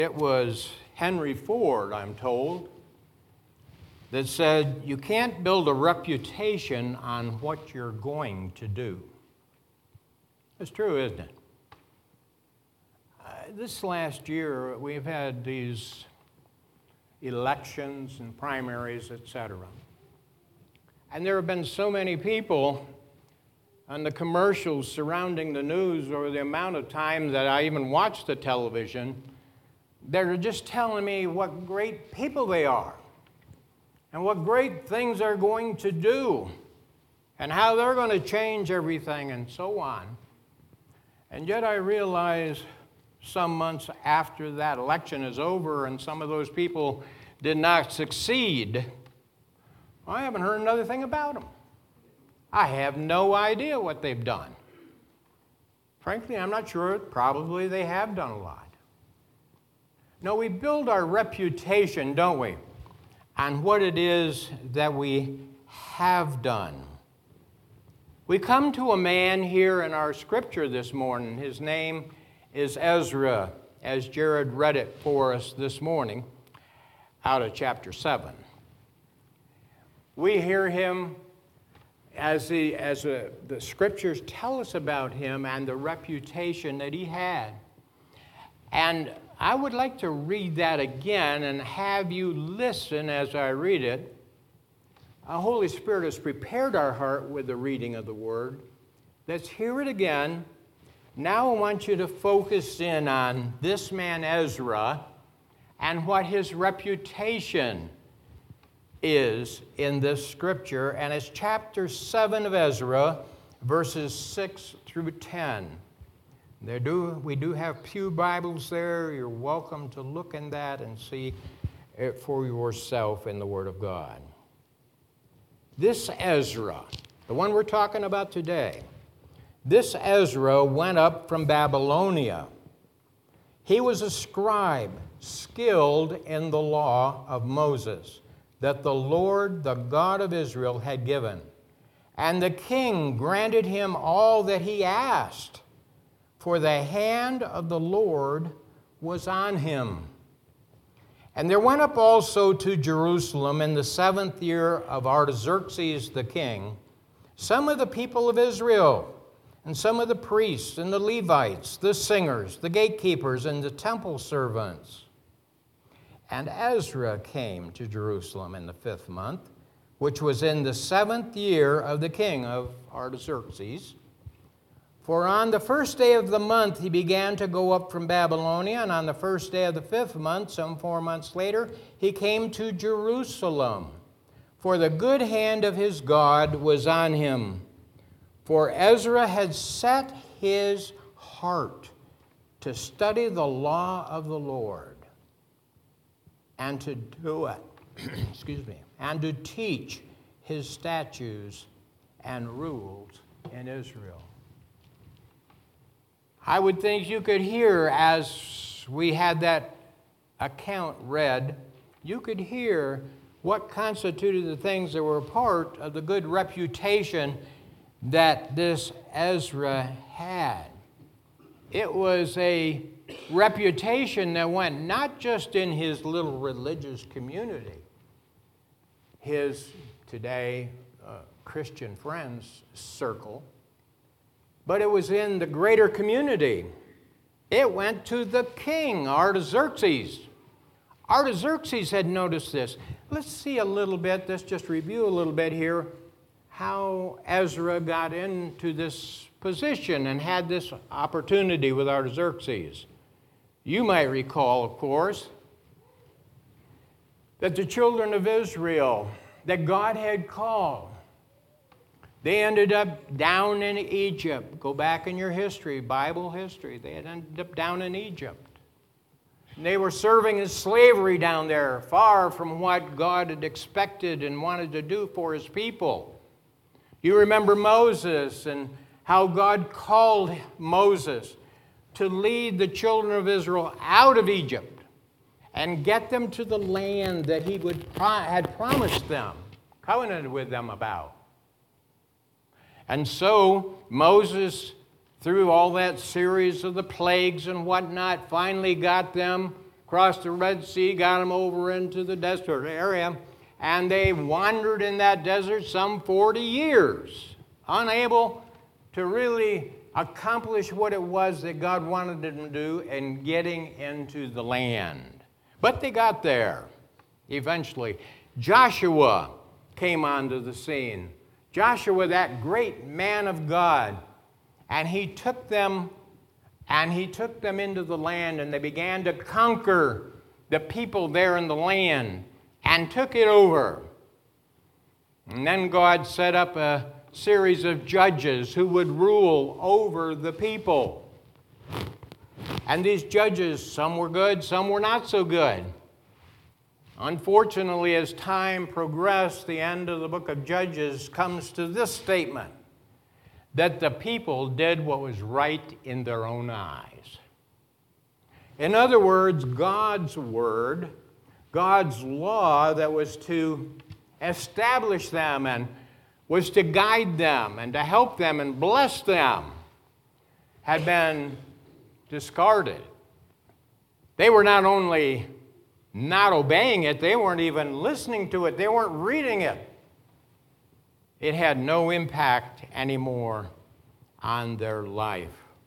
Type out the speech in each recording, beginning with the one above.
It was Henry Ford, I'm told, that said, you can't build a reputation on what you're going to do. It's true, isn't it? This last year, we've had these elections and primaries, etc. And there have been so many people on the commercials surrounding the news, or the amount of time that I even watch the television, that are just telling me what great people they are and what great things they're going to do and how they're going to change everything and so on. And yet I realize some months after that election is over and some of those people did not succeed, I haven't heard another thing about them. I have no idea what they've done. Frankly, I'm not sure. Probably they have done a lot. No, we build our reputation, don't we, on what it is that we have done. We come to a man here in our scripture this morning. His name is Ezra, as Jared read it for us this morning out of chapter 7. We hear him as the scriptures tell us about him and the reputation that he had. And I would like to read that again and have you listen as I read it. The Holy Spirit has prepared our heart with the reading of the Word. Let's hear it again. Now I want you to focus in on this man Ezra and what his reputation is in this scripture. And it's chapter 7 of Ezra, verses 6 through 10. We do have pew Bibles there. You're welcome to look in that and see it for yourself in the Word of God. This Ezra, the one we're talking about today, this Ezra went up from Babylonia. He was a scribe, skilled in the law of Moses, that the Lord, the God of Israel, had given. And the king granted him all that he asked, for the hand of the Lord was on him. And there went up also to Jerusalem in the 7th year of Artaxerxes the king some of the people of Israel, and some of the priests and the Levites, the singers, the gatekeepers, and the temple servants. And Ezra came to Jerusalem in the 5th month, which was in the 7th year of the king of Artaxerxes. For on the 1st day of the month he began to go up from Babylonia, and on the 1st day of the 5th month, some 4 months later, he came to Jerusalem. For the good hand of his God was on him. For Ezra had set his heart to study the law of the Lord, and to do it, and to teach his statutes and rules in Israel. I would think you could hear, as we had that account read, you could hear what constituted the things that were part of the good reputation that this Ezra had. It was a reputation that went not just in his little religious community, his today Christian friends circle, but it was in the greater community. It went to the king, Artaxerxes. Artaxerxes had noticed this. Let's see a little bit, let's just review a little bit here, how Ezra got into this position and had this opportunity with Artaxerxes. You might recall, of course, that the children of Israel that God had called, they ended up down in Egypt. Go back in your history, Bible history. They had ended up down in Egypt. And they were serving in slavery down there, far from what God had expected and wanted to do for his people. You remember Moses and how God called Moses to lead the children of Israel out of Egypt and get them to the land that he had promised them, covenanted with them about. And so Moses, through all that series of the plagues and whatnot, finally got them crossed the Red Sea, got them over into the desert area, and they wandered in that desert some 40 years, unable to really accomplish what it was that God wanted them to do in getting into the land. But they got there eventually. Joshua came onto the scene. Joshua, that great man of God, and he took them into the land, and they began to conquer the people there in the land and took it over. And then God set up a series of judges who would rule over the people. And these judges, some were good, some were not so good. Unfortunately, as time progressed, the end of the book of Judges comes to this statement, that the people did what was right in their own eyes. In other words, God's word, God's law that was to establish them and was to guide them and to help them and bless them, had been discarded. They were not only not obeying it, they weren't even listening to it, they weren't reading it. It had no impact anymore on their life.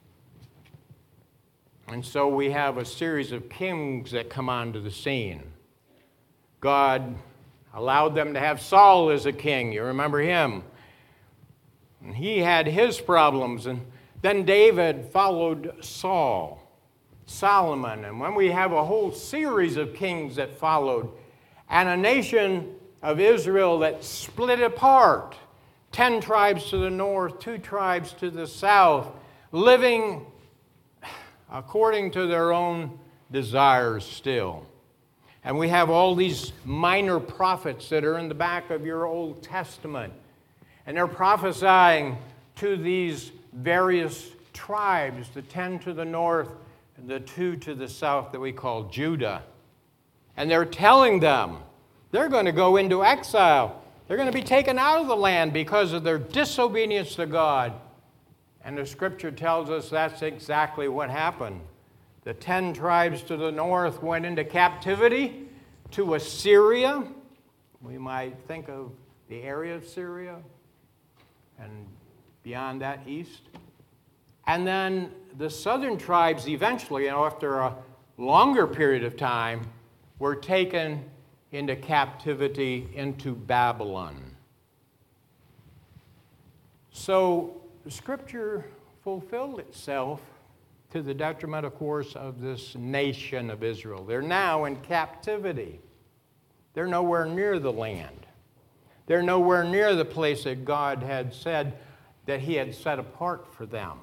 And so we have a series of kings that come onto the scene. God allowed them to have Saul as a king. You remember him. And he had his problems. And then David followed Saul, Solomon. And when we have a whole series of kings that followed, and a nation of Israel that split apart, 10 tribes to the north, 2 tribes to the south, living according to their own desires still. And we have all these minor prophets that are in the back of your Old Testament. And they're prophesying to these various tribes, the 10 to the north and the 2 to the south that we call Judah. And they're telling them they're going to go into exile. They're going to be taken out of the land because of their disobedience to God. And the scripture tells us that's exactly what happened. The 10 tribes to the north went into captivity to Assyria. We might think of the area of Syria and beyond that east. And then the southern tribes eventually, after a longer period of time, were taken into captivity into Babylon. So the scripture fulfilled itself to the detriment, of course, of this nation of Israel. They're now in captivity. They're nowhere near the land. They're nowhere near the place that God had said that he had set apart for them.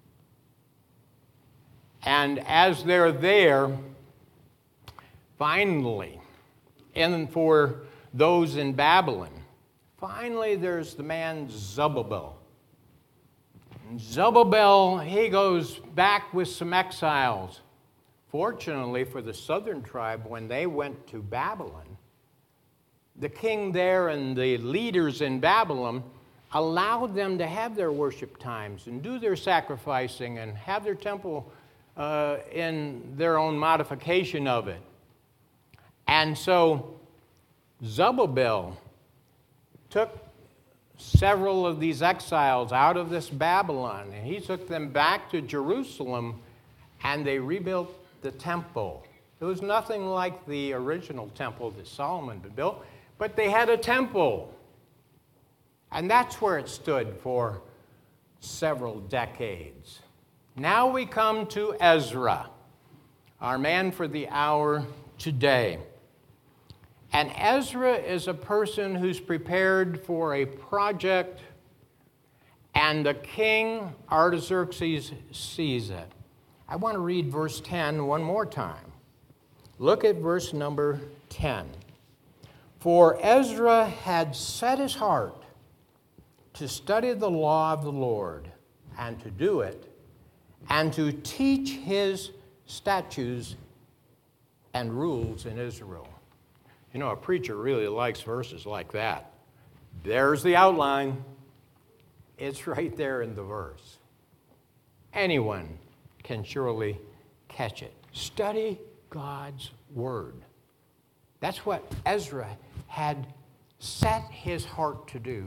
And as they're there, finally, and for those in Babylon, finally there's the man Zerubbabel. And Zerubbabel, he goes back with some exiles. Fortunately for the southern tribe, when they went to Babylon, the king there and the leaders in Babylon allowed them to have their worship times and do their sacrificing and have their temple in their own modification of it. And so Zerubbabel took several of these exiles out of this Babylon, and he took them back to Jerusalem, and they rebuilt the temple. It was nothing like the original temple that Solomon had built, but they had a temple. And that's where it stood for several decades. Now we come to Ezra, our man for the hour today. And Ezra is a person who's prepared for a project, and the king, Artaxerxes, sees it. I want to read verse 10 one more time. Look at verse number 10. For Ezra had set his heart to study the law of the Lord, and to do it, and to teach his statutes and rules in Israel. You know, a preacher really likes verses like that. There's the outline. It's right there in the verse. Anyone can surely catch it. Study God's word. That's what Ezra had set his heart to do.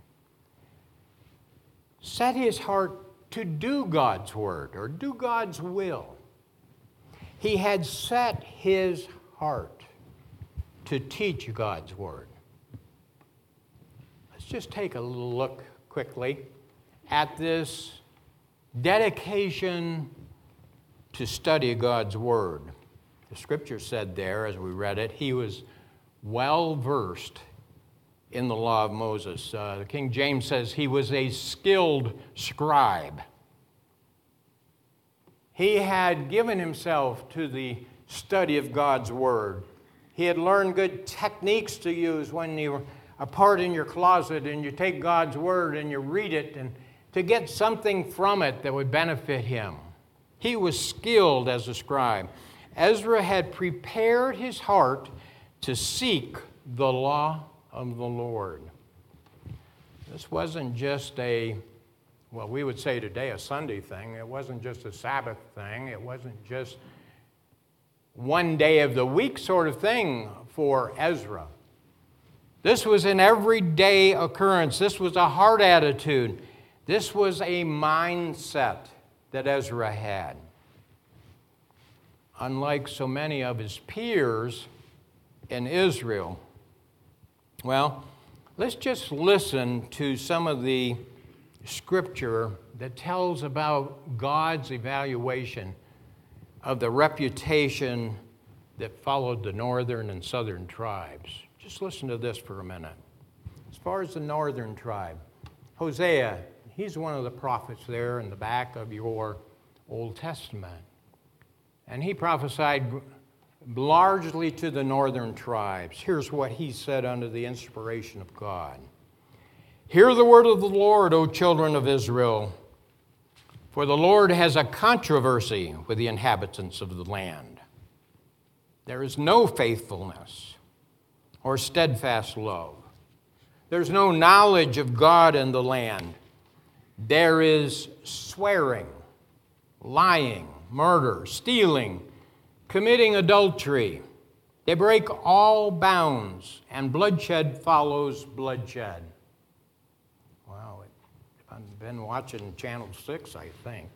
Set his heart to do God's word or do God's will. He had set his heart to teach God's word. Let's just take a little look quickly at this dedication to study God's word. The scripture said there, as we read it, he was well versed in the law of Moses. The King James says he was a skilled scribe. He had given himself to the study of God's word. He had learned good techniques to use when you were apart in your closet and you take God's word and you read it and to get something from it that would benefit him. He was skilled as a scribe. Ezra had prepared his heart to seek the law of the Lord. This wasn't just we would say today a Sunday thing. It wasn't just a Sabbath thing. It wasn't just one day of the week sort of thing for Ezra. This was an everyday occurrence. This was a heart attitude. This was a mindset that Ezra had. Unlike so many of his peers in Israel, well, let's just listen to some of the scripture that tells about God's evaluation of the reputation that followed the northern and southern tribes. Just listen to this for a minute. As far as the northern tribe, Hosea, he's one of the prophets there in the back of your Old Testament. And he prophesied largely to the northern tribes. Here's what he said under the inspiration of God. Hear the word of the Lord, O children of Israel, for the Lord has a controversy with the inhabitants of the land. There is no faithfulness or steadfast love. There's no knowledge of God in the land. There is swearing, lying, murder, stealing, committing adultery. They break all bounds, and bloodshed follows bloodshed. Wow, I've been watching Channel 6, I think.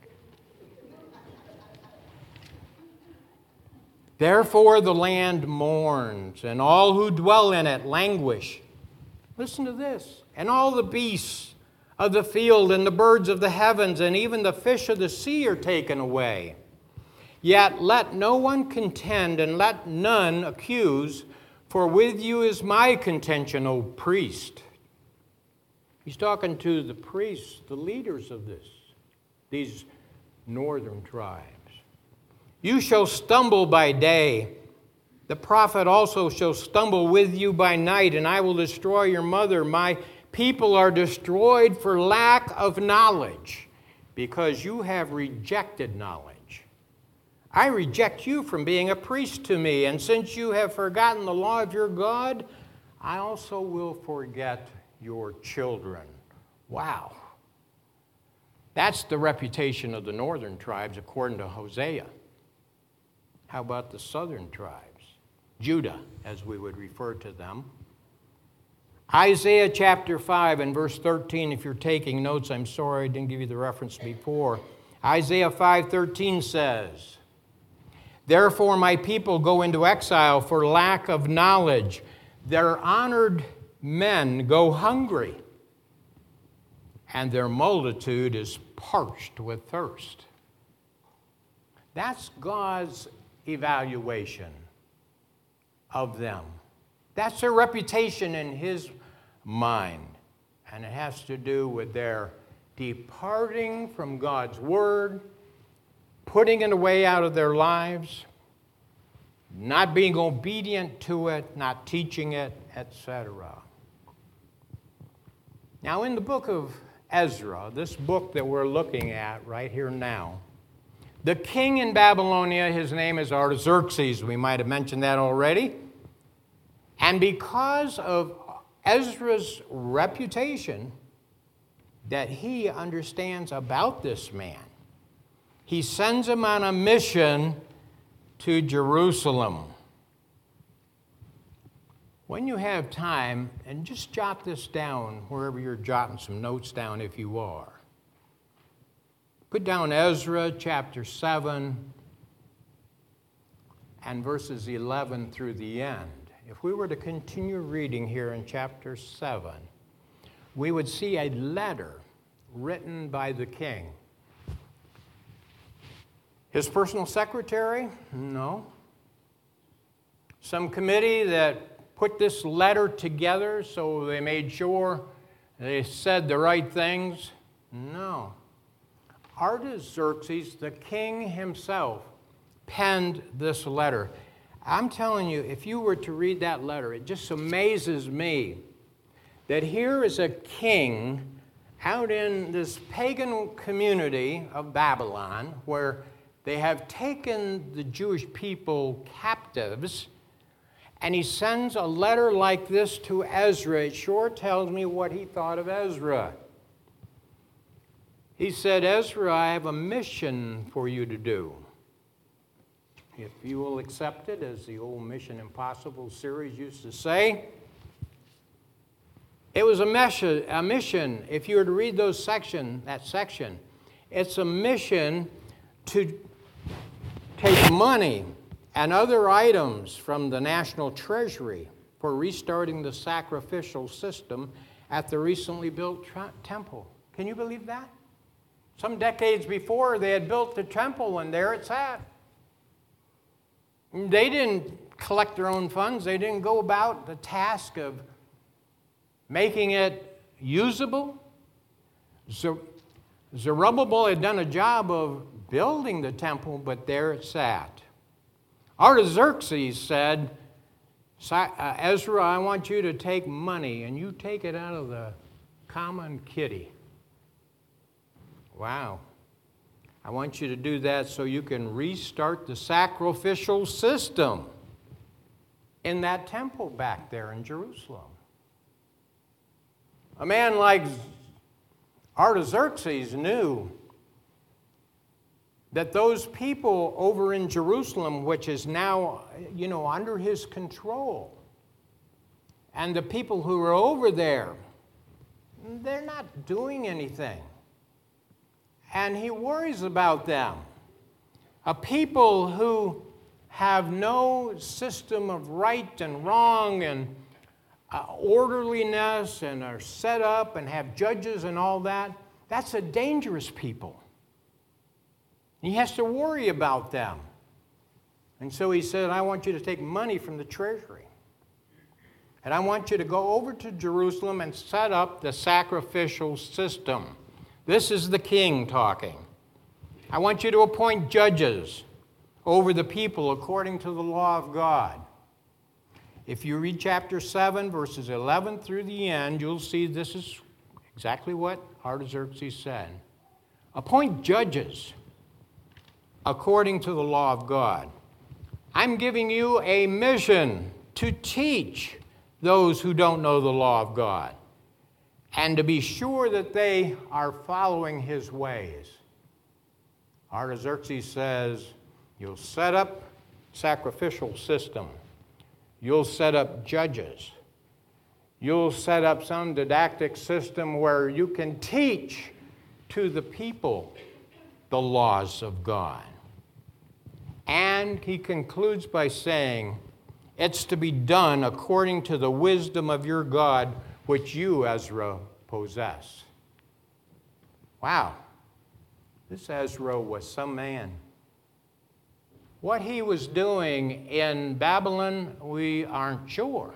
Therefore the land mourns, and all who dwell in it languish. Listen to this. And all the beasts of the field and the birds of the heavens and even the fish of the sea are taken away. Yet let no one contend and let none accuse, for with you is my contention, O priest. He's talking to the priests, the leaders of these northern tribes. You shall stumble by day. The prophet also shall stumble with you by night, and I will destroy your mother. My people are destroyed for lack of knowledge, because you have rejected knowledge. I reject you from being a priest to me, and since you have forgotten the law of your God, I also will forget your children. Wow. That's the reputation of the northern tribes according to Hosea. How about the southern tribes? Judah, as we would refer to them. Isaiah chapter 5 and verse 13, if you're taking notes, I'm sorry I didn't give you the reference before. Isaiah 5:13 says, Therefore my people go into exile for lack of knowledge. Their honored men go hungry, and their multitude is parched with thirst. That's God's evaluation of them. That's their reputation in his mind. And it has to do with their departing from God's word, putting it away out of their lives, not being obedient to it, not teaching it, etc. Now, in the book of Ezra, this book that we're looking at right here now, the king in Babylonia, his name is Artaxerxes. We might have mentioned that already. And because of Ezra's reputation that he understands about this man, he sends him on a mission to Jerusalem. When you have time, and just jot this down wherever you're jotting some notes down if you are. Put down Ezra chapter 7 and verses 11 through the end. If we were to continue reading here in chapter 7, we would see a letter written by the king. His personal secretary? No. Some committee that put this letter together so they made sure they said the right things? No. Artaxerxes, the king himself, penned this letter. I'm telling you, if you were to read that letter, it just amazes me that here is a king out in this pagan community of Babylon where they have taken the Jewish people captives, and he sends a letter like this to Ezra. It sure tells me what he thought of Ezra. He said, Ezra, I have a mission for you to do. If you will accept it, as the old Mission Impossible series used to say, it was a mission. If you were to read that section, it's a mission to take money and other items from the national treasury for restarting the sacrificial system at the recently built temple. Can you believe that? Some decades before, they had built the temple, and there it sat. They didn't collect their own funds. They didn't go about the task of making it usable. Zerubbabel had done a job of building the temple, but there it sat. Artaxerxes said, Ezra, I want you to take money, and you take it out of the common kitty. Wow. I want you to do that so you can restart the sacrificial system in that temple back there in Jerusalem. A man like Artaxerxes knew that those people over in Jerusalem, which is now, under his control, and the people who are over there, they're not doing anything. And he worries about them. A people who have no system of right and wrong and orderliness and are set up and have judges and all that, that's a dangerous people. He has to worry about them. And so he said, I want you to take money from the treasury. And I want you to go over to Jerusalem and set up the sacrificial system. This is the king talking. I want you to appoint judges over the people according to the law of God. If you read chapter 7, verses 11 through the end, you'll see this is exactly what Artaxerxes said. Appoint judges according to the law of God. I'm giving you a mission to teach those who don't know the law of God, and to be sure that they are following his ways. Artaxerxes says, you'll set up sacrificial system. You'll set up judges. You'll set up some didactic system where you can teach to the people the laws of God. And he concludes by saying, it's to be done according to the wisdom of your God, which you, Ezra, possess. Wow. This Ezra was some man. What he was doing in Babylon, we aren't sure.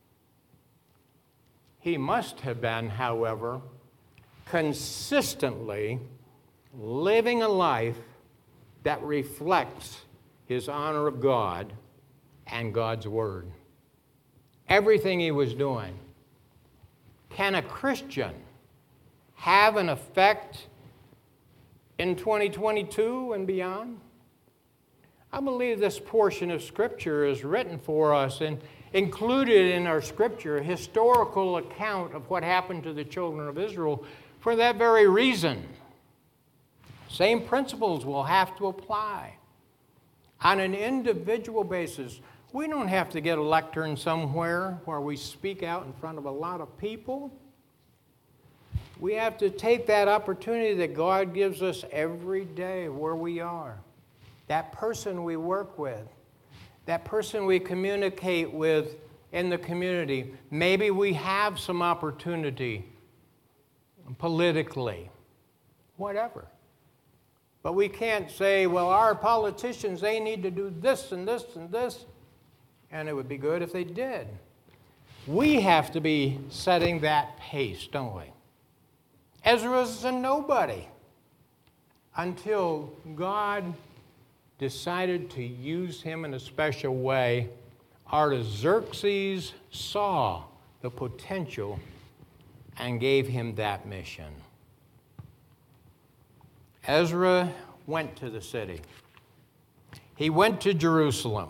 He must have been, however, consistently living a life that reflects his honor of God and God's Word. Everything he was doing. Can a Christian have an effect in 2022 and beyond? I believe this portion of Scripture is written for us and included in our Scripture a historical account of what happened to the children of Israel for that very reason. Same principles will have to apply. on an individual basis. We don't have to get a lectern somewhere where we speak out in front of a lot of people. We have to take that opportunity that God gives us every day where we are. That person we work with, that person we communicate with in the community. Maybe we have some opportunity politically, whatever. But we can't say, well, our politicians, they need to do this and this and this, and it would be good if they did. We have to be setting that pace, don't we? Ezra's a nobody until God decided to use him in a special way. Artaxerxes saw the potential and gave him that mission. Ezra went to the city. He went to Jerusalem,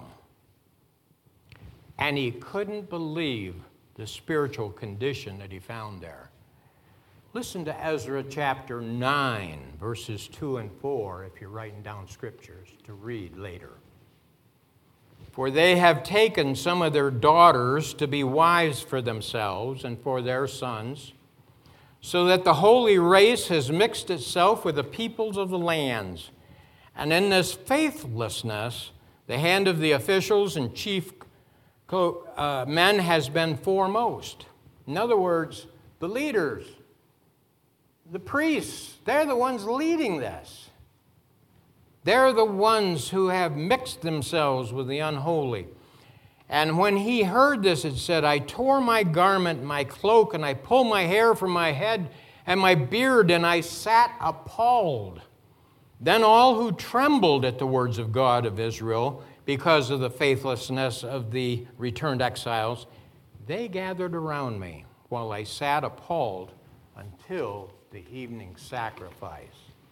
and he couldn't believe the spiritual condition that he found there. Listen to Ezra chapter 9, verses 2 and 4, if you're writing down scriptures to read later. For they have taken some of their daughters to be wives for themselves and for their sons, so that the holy race has mixed itself with the peoples of the lands. And in this faithlessness, the hand of the officials and chief men has been foremost. In other words, the leaders, the priests, they're the ones leading this. They're the ones who have mixed themselves with the unholy. And when he heard this, it said, I tore my garment, my cloak, and I pulled my hair from my head and my beard, and I sat appalled. Then all who trembled at the words of God of Israel, because of the faithlessness of the returned exiles, they gathered around me while I sat appalled until the evening sacrifice.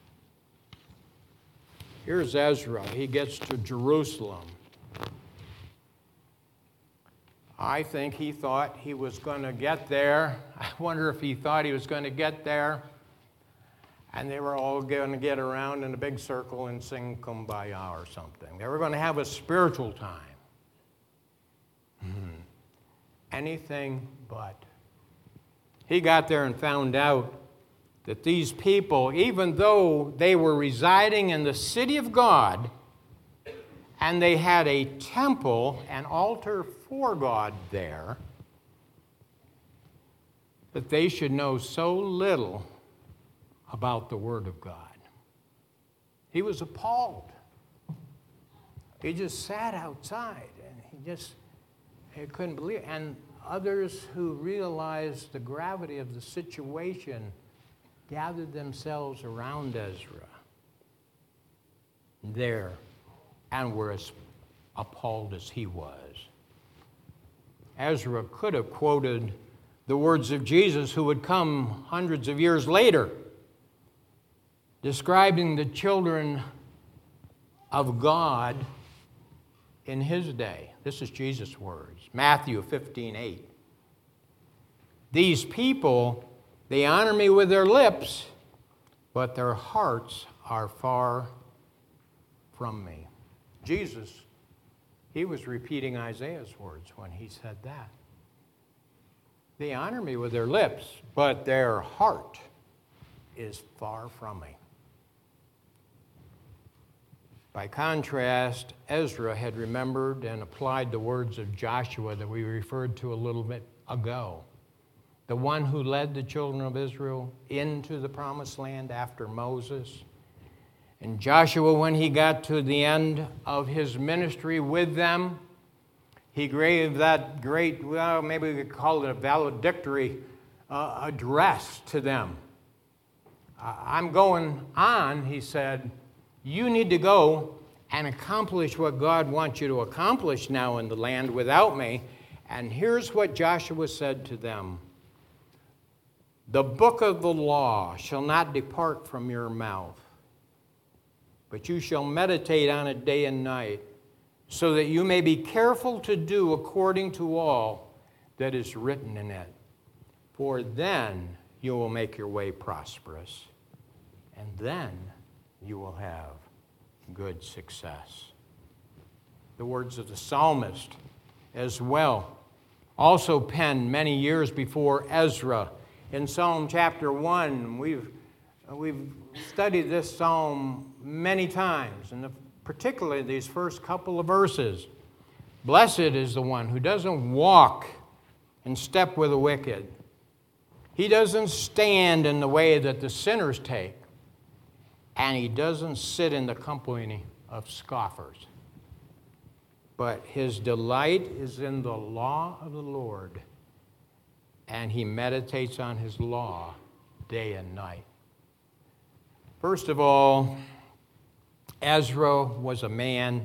Here's Ezra. He gets to Jerusalem. I think he thought he was going to get there. I wonder if he thought he was going to get there, and they were all going to get around in a big circle and sing Kumbaya or something. They were going to have a spiritual time. Anything but. He got there and found out that these people, even though they were residing in the city of God, and they had a temple, an altar for God there, that they should know so little about the Word of God. He was appalled. He just sat outside, and he couldn't believe it. And others who realized the gravity of the situation gathered themselves around Ezra there and were as appalled as he was. Ezra could have quoted the words of Jesus, who would come hundreds of years later, describing the children of God in his day. This is Jesus' words, Matthew 15:8. These people, they honor me with their lips, but their hearts are far from me. Jesus, he was repeating Isaiah's words when he said that. They honor me with their lips, but their heart is far from me. By contrast, Ezra had remembered and applied the words of Joshua that we referred to a little bit ago. The one who led the children of Israel into the promised land after Moses. And Joshua, when he got to the end of his ministry with them, he gave that great, well, maybe we could call it a valedictory address to them. I'm going on, he said. You need to go and accomplish what God wants you to accomplish now in the land without me. And here's what Joshua said to them. The book of the law shall not depart from your mouth, but you shall meditate on it day and night, so that you may be careful to do according to all that is written in it. For then you will make your way prosperous, and then you will have good success. the words of the psalmist as well. Also penned many years before Ezra. In Psalm chapter 1, we've studied this psalm many times, and particularly these first couple of verses. Blessed is the one who doesn't walk in step with the wicked. He doesn't stand in the way that the sinners take, and he doesn't sit in the company of scoffers. But his delight is in the law of the Lord, and he meditates on his law day and night. First of all, Ezra was a man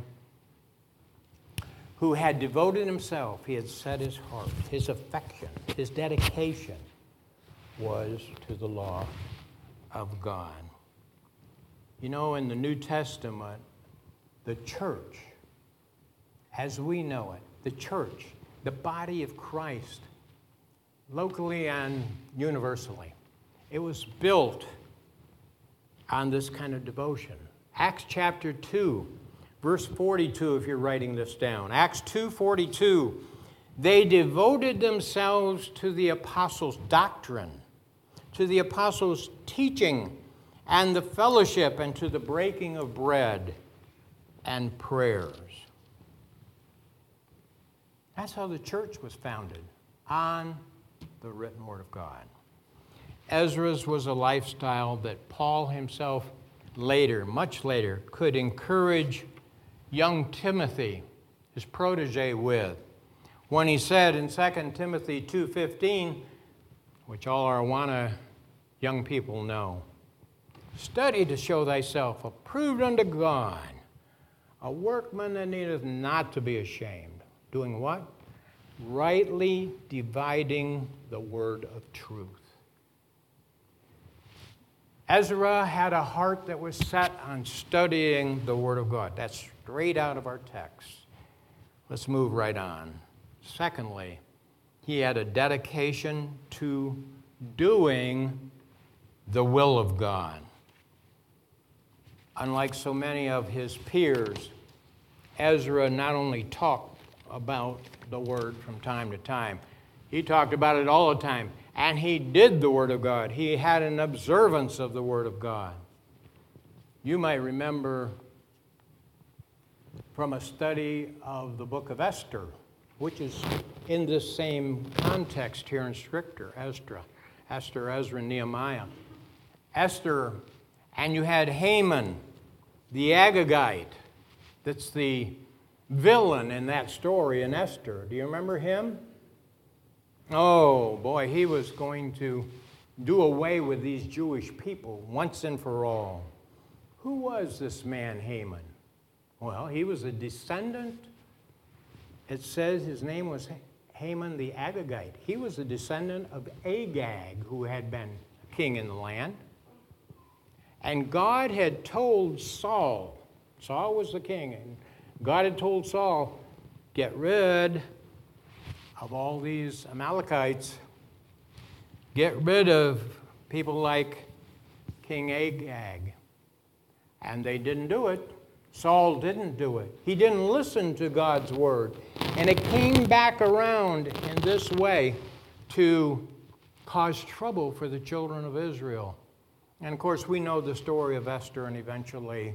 who had devoted himself, he had set his heart, his affection, his dedication was to the law of God. You know, in the New Testament, the church, as we know it, the church, the body of Christ, locally and universally, it was built on this kind of devotion. Acts chapter 2, verse 42, if you're writing this down. Acts 2:42, they devoted themselves to the apostles' doctrine, to the apostles' teaching, and the fellowship, and to the breaking of bread and prayers. That's how the church was founded, on the written word of God. Ezra's was a lifestyle that Paul himself later, much later, could encourage young Timothy, his protege, with, when he said in 2 Timothy 2:15, which all our Awana young people know, study to show thyself approved unto God, a workman that needeth not to be ashamed. Doing what? Rightly dividing the word of truth. Ezra had a heart that was set on studying the Word of God. That's straight out of our text. Let's move right on. Secondly, he had a dedication to doing the will of God. Unlike so many of his peers, Ezra not only talked about the Word from time to time, he talked about it all the time. And he did the Word of God. He had an observance of the Word of God. You might remember from a study of the book of Esther, which is in this same context here in Scripture, Esther, Ezra, and Nehemiah. Esther, and you had Haman, the Agagite. That's the villain in that story in Esther. Do you remember him? Oh, boy, he was going to do away with these Jewish people once and for all. Who was this man, Haman? Well, he was a descendant. It says his name was Haman the Agagite. He was a descendant of Agag, who had been king in the land. And God had told Saul was the king, and God had told Saul, get rid of all these Amalekites, get rid of people like King Agag. And they didn't do it. Saul didn't do it. He didn't listen to God's word. And it came back around in this way to cause trouble for the children of Israel. And of course, we know the story of Esther and eventually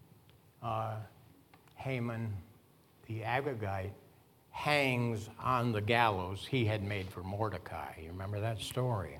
Haman the Agagite hangs on the gallows he had made for Mordecai. You remember that story?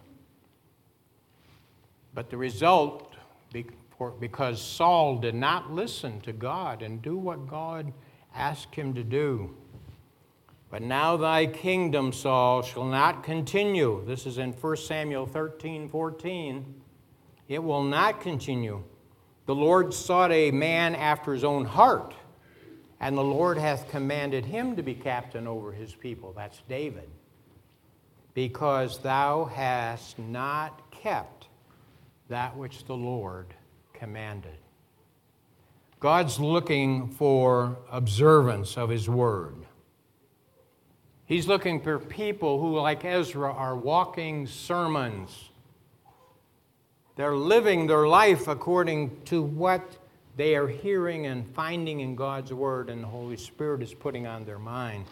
But the result, because Saul did not listen to God and do what God asked him to do. But now thy kingdom, Saul, shall not continue. This is in 1 Samuel 13:14. It will not continue. The Lord sought a man after his own heart, and the Lord hath commanded him to be captain over his people. That's David. Because thou hast not kept that which the Lord commanded. God's looking for observance of his word. He's looking for people who, like Ezra, are walking sermons. They're living their life according to what they are hearing and finding in God's Word, and the Holy Spirit is putting on their mind.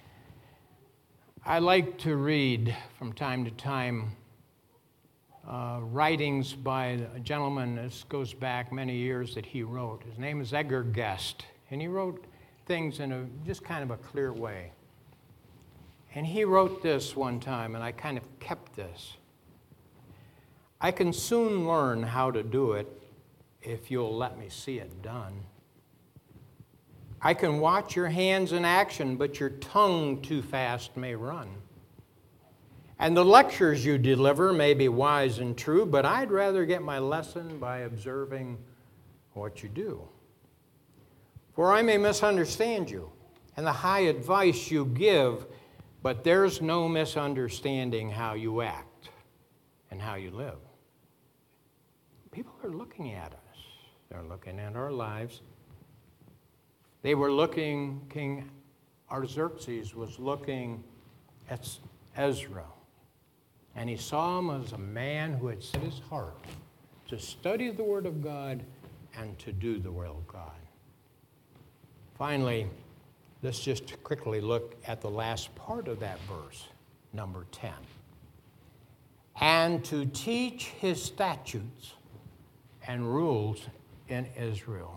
I like to read from time to time writings by a gentleman. This goes back many years that he wrote. His name is Edgar Guest, and he wrote things in a just kind of a clear way. And he wrote this one time, and I kind of kept this. I can soon learn how to do it if you'll let me see it done. I can watch your hands in action, but your tongue too fast may run. And the lectures you deliver may be wise and true, but I'd rather get my lesson by observing what you do. For I may misunderstand you and the high advice you give, but there's no misunderstanding how you act and how you live. People are looking at us. They're looking at our lives. They were looking, King Artaxerxes was looking at Ezra, and he saw him as a man who had set his heart to study the Word of God and to do the will of God. Finally, let's just quickly look at the last part of that verse, number 10. And to teach his statutes and rules in Israel.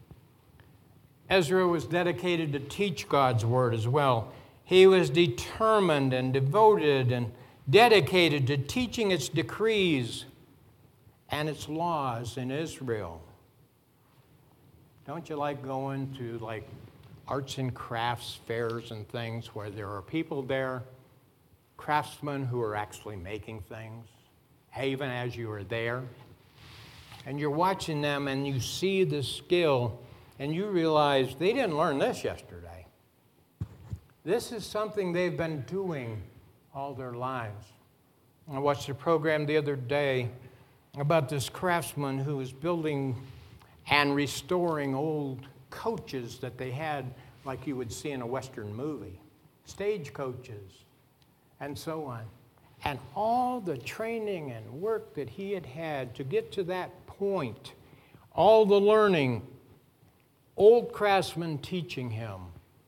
Ezra was dedicated to teach God's Word as well. He was determined and devoted and dedicated to teaching its decrees and its laws in Israel. Don't you like going to like arts and crafts fairs and things where there are people there, craftsmen who are actually making things, even as you are there? And you're watching them and you see the skill and you realize they didn't learn this yesterday. This is something they've been doing all their lives. I watched a program the other day about this craftsman who was building and restoring old coaches that they had like you would see in a Western movie, stage coaches, and so on. And all the training and work that he had had to get to that point, all the learning, old craftsmen teaching him.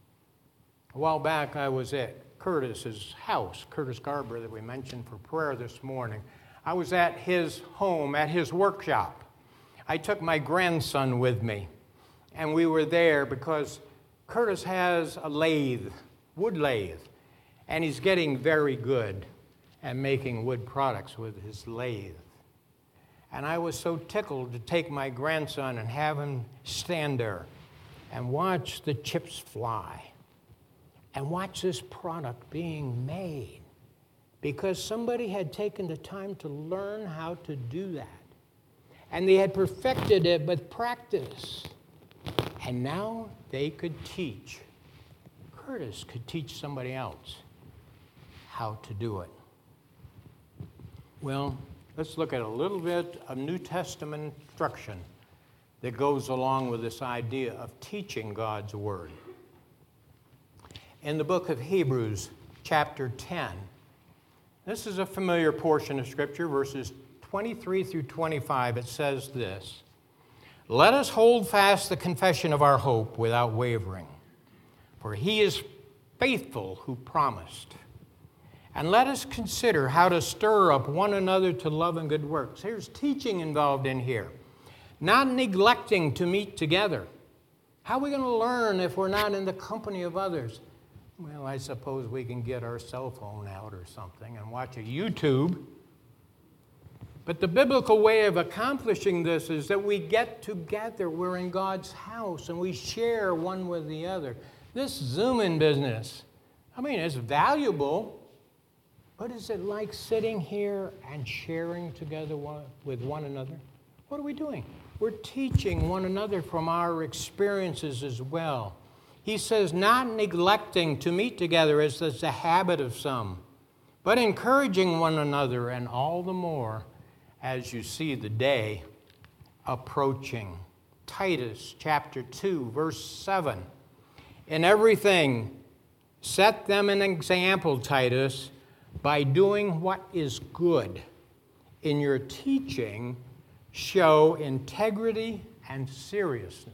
A while back, I was at Curtis's house, Curtis Garber that we mentioned for prayer this morning. I was at his home, at his workshop. I took my grandson with me, and we were there because Curtis has a lathe, wood lathe, and he's getting very good at making wood products with his lathe. And I was so tickled to take my grandson and have him stand there and watch the chips fly and watch this product being made because somebody had taken the time to learn how to do that. And they had perfected it with practice. And now they could teach. Curtis could teach somebody else how to do it. Well, let's look at a little bit of New Testament instruction that goes along with this idea of teaching God's Word. In the book of Hebrews, chapter 10, this is a familiar portion of Scripture, verses 23 through 25. It says this: "Let us hold fast the confession of our hope without wavering, for he is faithful who promised. And let us consider how to stir up one another to love and good works." There's teaching involved in here. Not neglecting to meet together. How are we going to learn if we're not in the company of others? Well, I suppose we can get our cell phone out or something and watch a YouTube. But the biblical way of accomplishing this is that we get together. We're in God's house and we share one with the other. This Zoom-in business, I mean, it's valuable. But is it like sitting here and sharing together with one another? What are we doing? We're teaching one another from our experiences as well. He says, not neglecting to meet together as is the habit of some, but encouraging one another, and all the more as you see the day approaching. Titus chapter 2, verse 7. "In everything, set them an example, Titus, by doing what is good. In your teaching, show integrity and seriousness.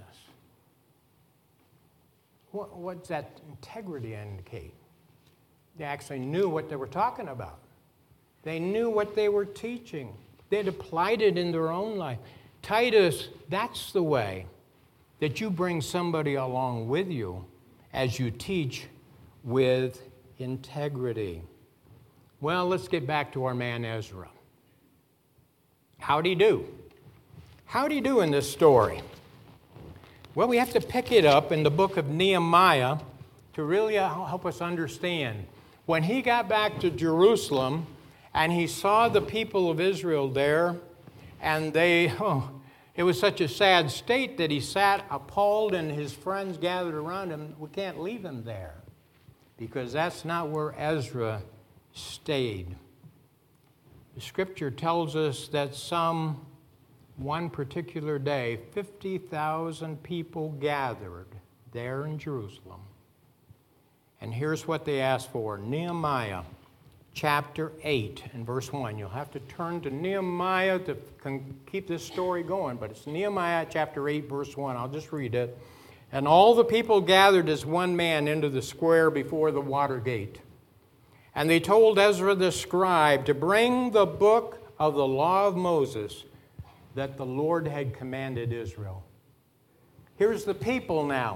What's that integrity indicate? They actually knew what they were talking about. They knew what they were teaching. They'd applied it in their own life. Titus, that's the way that you bring somebody along with you as you teach with integrity. Well, let's get back to our man Ezra. How'd he do? How'd he do in this story? Well, we have to pick it up in the book of Nehemiah to really help us understand. When he got back to Jerusalem and he saw the people of Israel there, and it was such a sad state that he sat appalled and his friends gathered around him. We can't leave him there because that's not where Ezra stayed. The scripture tells us that one particular day, 50,000 people gathered there in Jerusalem. And here's what they asked for. Nehemiah chapter 8 and verse 1. You'll have to turn to Nehemiah to keep this story going, but it's Nehemiah chapter 8, verse 1. I'll just read it. And all the people gathered as one man into the square before the water gate. And they told Ezra the scribe to bring the book of the law of Moses that the Lord had commanded Israel. Here's the people now.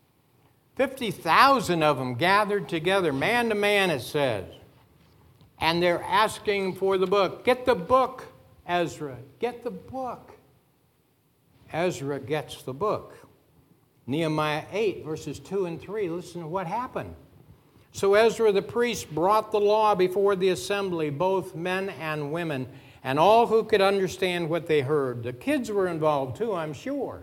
50,000 of them gathered together, man to man, it says. And they're asking for the book. Get the book, Ezra. Get the book. Ezra gets the book. Nehemiah 8, verses 2 and 3. Listen to what happened. So Ezra the priest brought the law before the assembly, both men and women, and all who could understand what they heard. The kids were involved too, I'm sure.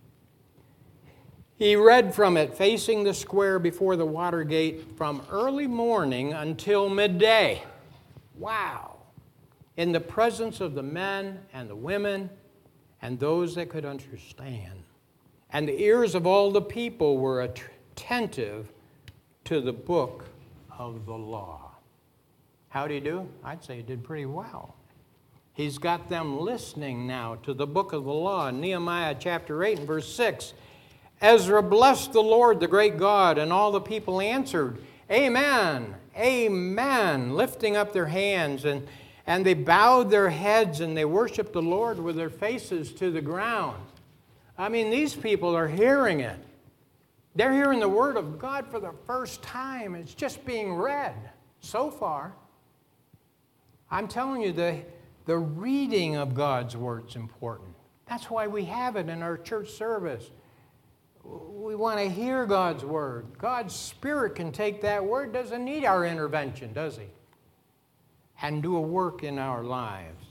He read from it, facing the square before the water gate, from early morning until midday. Wow. In the presence of the men and the women and those that could understand. And the ears of all the people were attentive to the book of the law. How'd he do? I'd say he did pretty well. He's got them listening now to the book of the law. Nehemiah chapter 8 and verse 6. Ezra blessed the Lord, the great God, and all the people answered, Amen, Amen, lifting up their hands. And they bowed their heads and they worshiped the Lord with their faces to the ground. I mean, these people are hearing it. They're hearing the word of God for the first time. It's just being read so far. I'm telling you, the reading of God's word is important. That's why we have it in our church service. We want to hear God's word. God's Spirit can take that word. Doesn't need our intervention, does he? And do a work in our lives.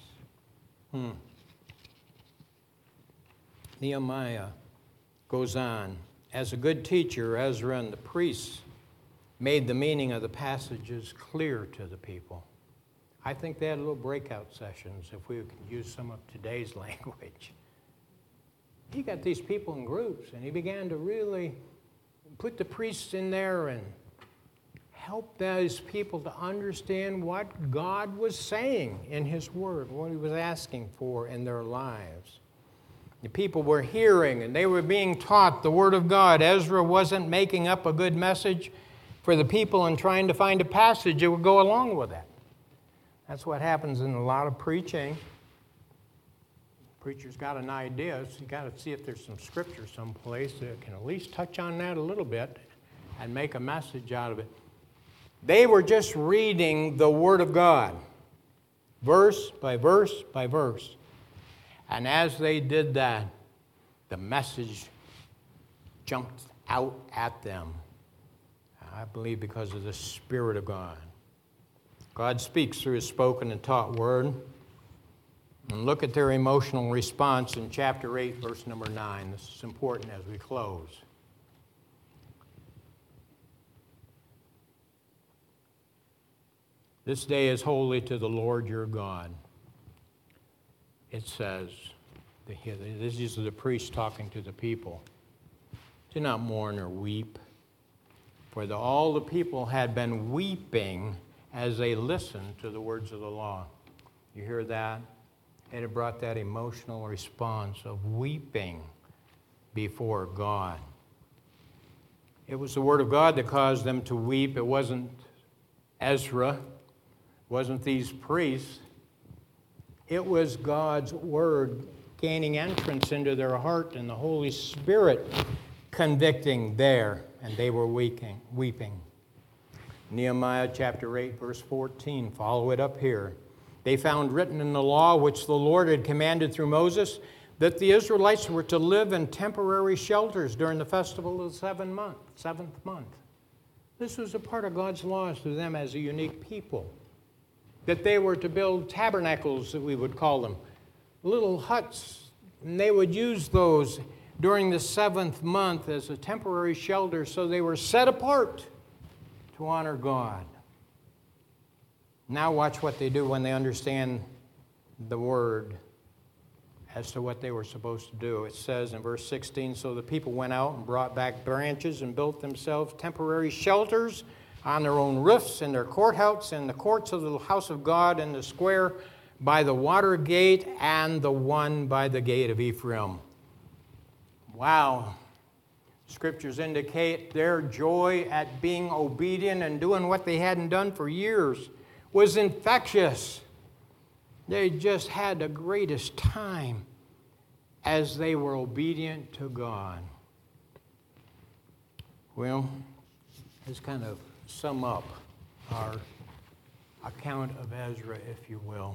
Nehemiah goes on. As a good teacher, Ezra and the priests made the meaning of the passages clear to the people. I think they had little breakout sessions, if we could use some of today's language. He got these people in groups, and he began to really put the priests in there and help those people to understand what God was saying in his word, what he was asking for in their lives. The people were hearing, and they were being taught the word of God. Ezra wasn't making up a good message for the people and trying to find a passage that would go along with it. That's what happens in a lot of preaching. Preacher's got an idea, so you got to see if there's some scripture someplace that can at least touch on that a little bit and make a message out of it. They were just reading the Word of God, verse by verse by verse. And as they did that, the message jumped out at them. I believe because of the Spirit of God. God speaks through his spoken and taught word. And look at their emotional response in chapter 8, verse number 9. This is important as we close. This day is holy to the Lord your God. It says, this is the priest talking to the people. Do not mourn or weep, for all the people had been weeping as they listened to the words of the law. You hear that? It had brought that emotional response of weeping before God. It was the Word of God that caused them to weep. It wasn't Ezra. It wasn't these priests. It was God's Word gaining entrance into their heart and the Holy Spirit convicting there, and they were weeping. Nehemiah chapter 8, verse 14. Follow it up here. They found written in the law which the Lord had commanded through Moses that the Israelites were to live in temporary shelters during the festival of the seventh month. This was a part of God's laws to them as a unique people. That they were to build tabernacles, that we would call them, little huts, and they would use those during the 7th month as a temporary shelter, so they were set apart to honor God. Now watch what they do when they understand the Word as to what they were supposed to do. It says in verse 16, so the people went out and brought back branches and built themselves temporary shelters on their own roofs in their courthouse, in the courts of the house of God, in the square by the water gate, and the one by the gate of Ephraim. Wow. Scriptures indicate their joy at being obedient and doing what they hadn't done for years was infectious. They just had the greatest time as they were obedient to God. Well, let's kind of sum up our account of Ezra, if you will.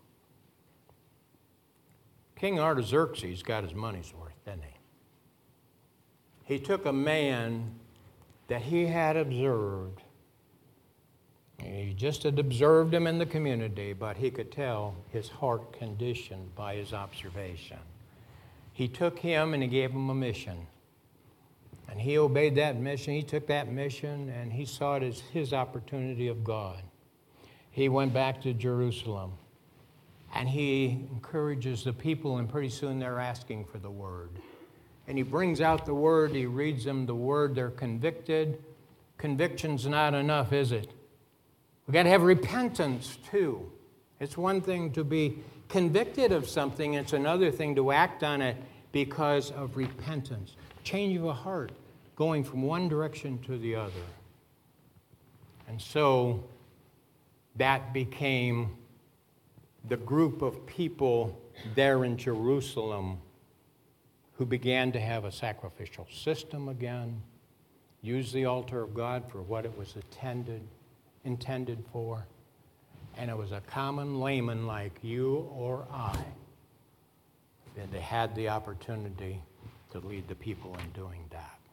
King Artaxerxes got his money's worth, didn't he? He took a man that he had observed. He just had observed him in the community, but he could tell his heart condition by his observation. He took him and he gave him a mission. And he obeyed that mission. He took that mission and he saw it as his opportunity of God. He went back to Jerusalem and he encourages the people, and pretty soon they're asking for the Word. And he brings out the Word, he reads them the Word, they're convicted. Conviction's not enough, is it? We've got to have repentance too. It's one thing to be convicted of something, it's another thing to act on it because of repentance. Change of a heart, going from one direction to the other. And so that became the group of people there in Jerusalem who began to have a sacrificial system again, use the altar of God for what it was intended for. And it was a common layman like you or I that had the opportunity to lead the people in doing that.